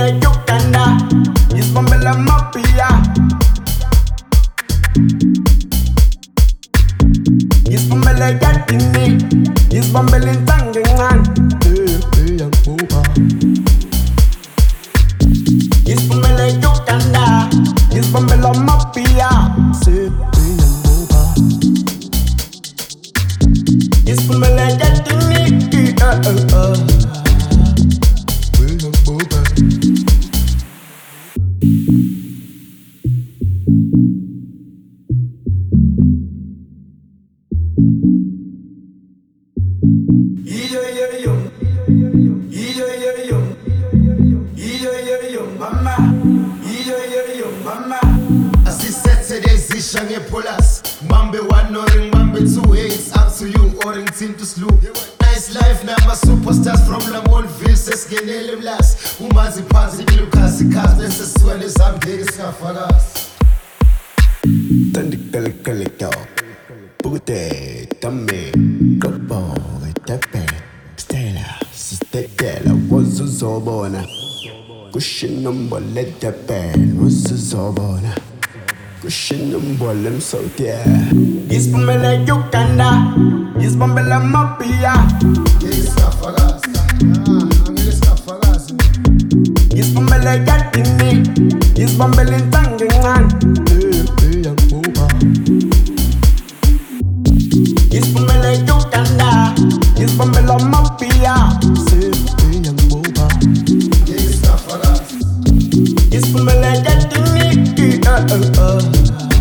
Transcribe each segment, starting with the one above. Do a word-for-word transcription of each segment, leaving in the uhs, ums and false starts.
Isbombele Uganda, Isbombele Mafia, Isbombele Gatini, Isbombele Tangengan, Isbombele Uganda, Isbombele Mafia, Isbombele Gatini, uh uh uh. Mambe one or ring, Mambe two, hey, it's up to you, or in team to slew. Nice life, now my superstars from Lamontville, says Genele Blas. Umazi Pazi, Lucas, Cast, this is when it's up, they discover us. Tandikali Kalito, Pute, Tame, Kobo, Tepe, Stella, Stella, was a Zobona. Cushion number, let the pen, was a Zobona. Cushion number, them so dear. Isbombele Uganda, Isbombele Mafia, Isbombele Gatini, Isbombele Tangengan, Isbombele Uganda, Isbombele Mafia, Isbombele Gatini, uh uh uh.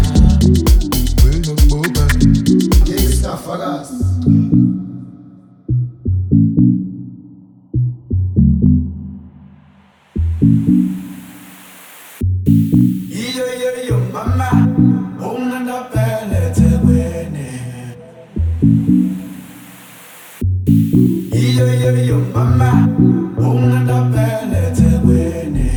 Iyo yo yo mama, unanda pele te wene. Iyo yo yo mama, unanda pele te wene.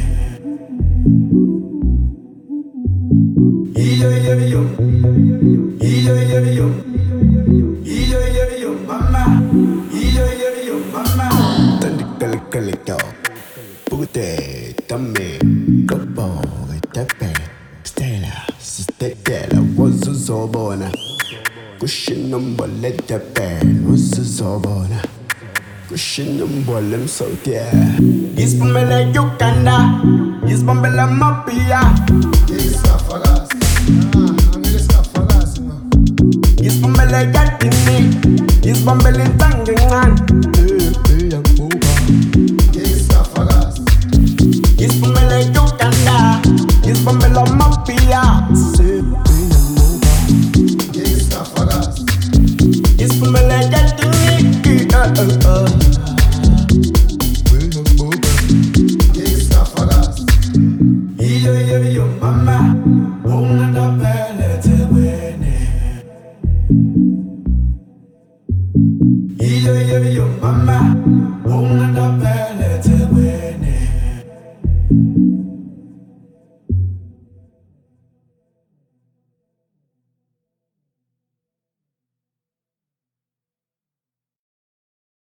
Iyo yo yo, iyo yo yo, iyo yo yo mama, iyo yo yo mama. Tandikali Kalito, Pute, Tame, Kobo, Tepe, Stella, Stella, was a Zobona. Cushion number, let the pen, was a Zobona. Cushion number, them so dear. Isbombele Uganda, Isbombele Mafia, Isbombele Gatini, Isbombele Tangengan, Isbombele Uganda, Isbombele Mafia, Isbombele Gatini, uh uh uh. Iyo yo yo mama, unanda pele te wene. Iyo yo yo mama, unanda pele.